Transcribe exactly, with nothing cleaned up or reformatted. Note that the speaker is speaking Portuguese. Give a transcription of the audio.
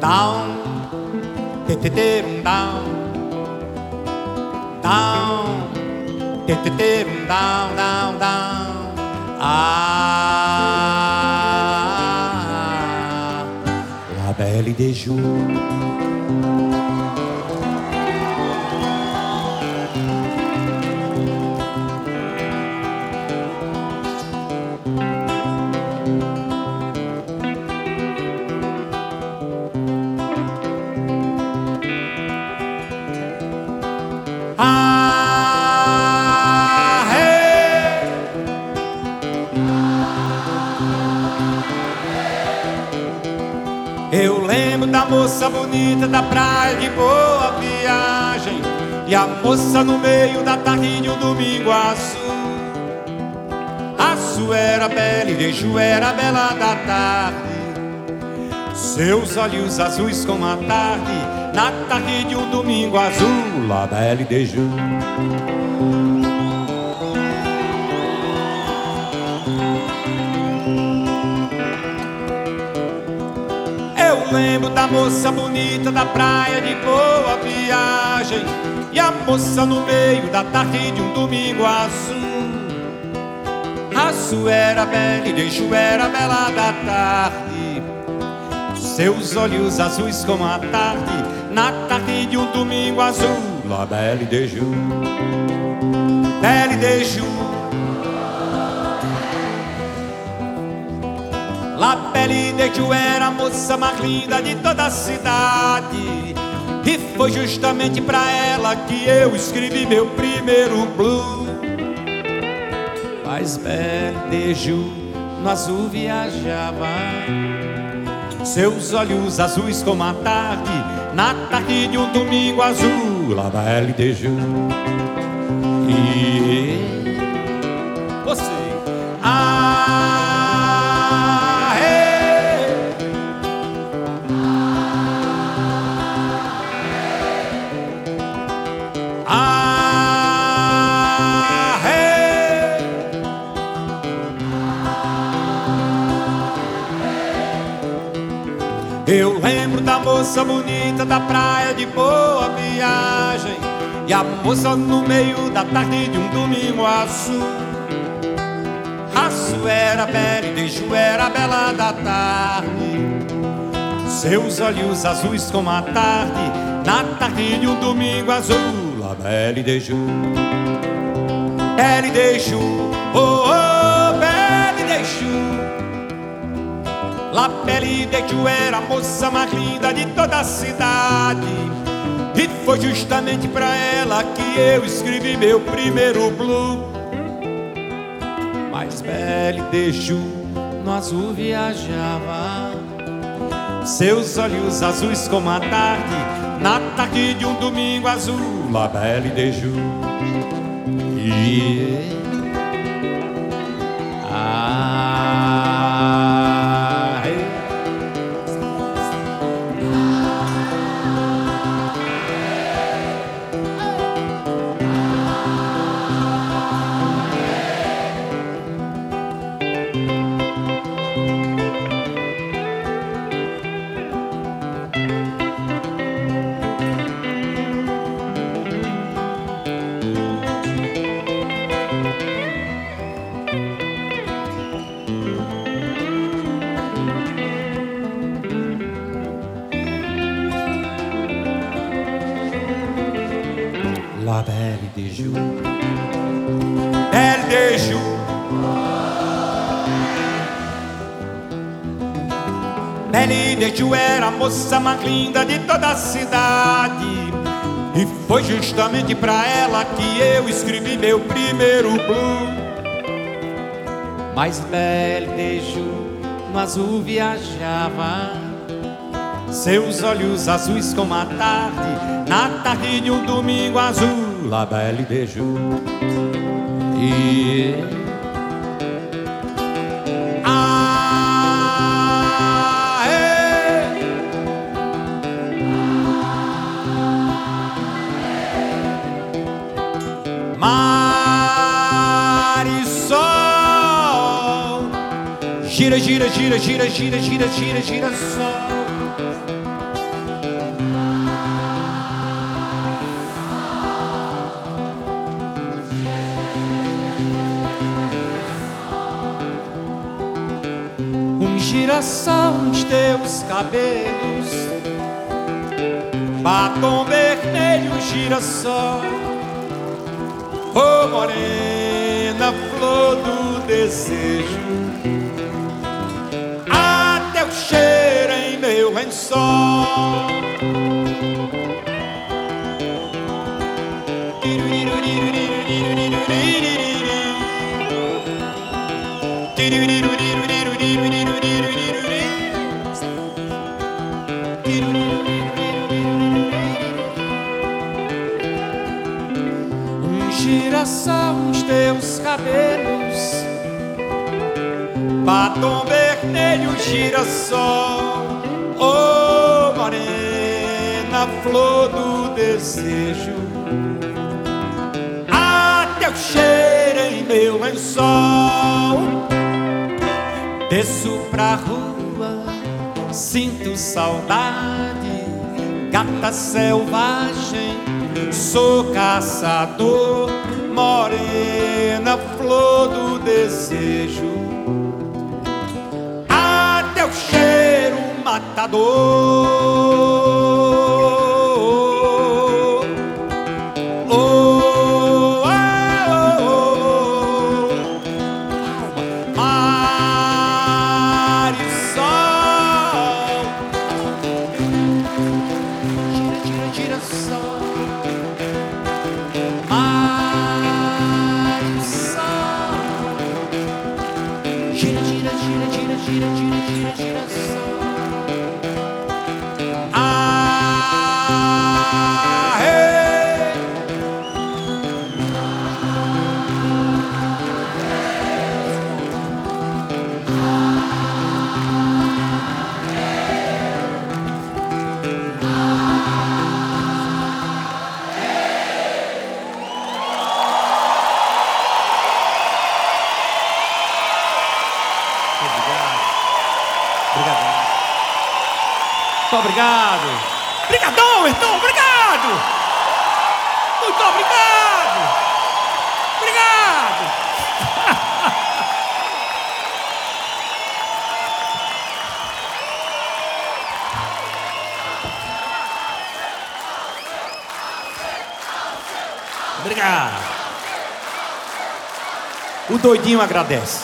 down, te te te down, down, te te te down, down, down. Ah, la belle des jours. Ah, hey. Eu lembro da moça bonita da praia de Boa Viagem, e a moça no meio da tarde de um domingo azul. Azul era bela e Deju era bela da tarde, seus olhos azuis como a tarde, na tarde de um domingo azul, la belle Deju. Eu lembro da moça bonita da praia de Boa Viagem, e a moça no meio da tarde de um domingo azul. Azul era bela e Deju era bela da tarde, seus olhos azuis como a tarde, na tarde de um domingo azul, la belle Deju, belle Deju, la belle Deju era a moça mais linda de toda a cidade, e foi justamente pra ela que eu escrevi meu primeiro blues. Mas belle Deju no azul viajava, seus olhos azuis como a tarde, na tarde de um domingo azul, la belle Deju. E você, ah, hey. Ah, hey. Eu lembro da moça bonita da praia de Boa Viagem, e a moça no meio da tarde de um domingo azul. Azul era bela e Deju era bela da tarde, seus olhos azuis como a tarde, na tarde de um domingo azul, la belle Deju, belle Deju, oh, oh, belle Deju. La belle Deju era a moça mais linda de toda a cidade, e foi justamente pra ela que eu escrevi meu primeiro blues. Mas belle Deju no azul viajava, seus olhos azuis como a tarde, na tarde de um domingo azul, la belle Deju. Yeah. Ah, hey. La belle Deju, belle Deju. Belle Deju era a moça mais linda de toda a cidade, e foi justamente pra ela que eu escrevi meu primeiro blues. Mas belle Deju no azul viajava, seus olhos azuis como a tarde, na tarde de um domingo azul, la belle Deju. E ah, hey. Marisol, gira, gira, gira, gira, gira, gira, gira, gira, sol. Um girassol nos teus cabelos, batom vermelho, girassol. Oh, morena, flor do desejo, até o cheiro em meu lençol. Um girassol nos teus cabelos, batom vermelho, girassol. Oh, morena, flor do desejo, até o cheiro em meu lençol. Desço pra rua, sinto saudade, gata selvagem, sou caçador. Morena, flor do desejo, até o cheiro matador. Oh, ah, oh, oh. Mar e sol, gira, gira, gira, sol. Mar e sol, gira, gira, gira, gira, gira, gira, gira, gira, sol. Ah, hey. Obrigado. Obrigado. Muito obrigado. Obrigadão, Ayrton. Obrigado. Muito obrigado. Obrigado. Obrigado. O doidinho agradece.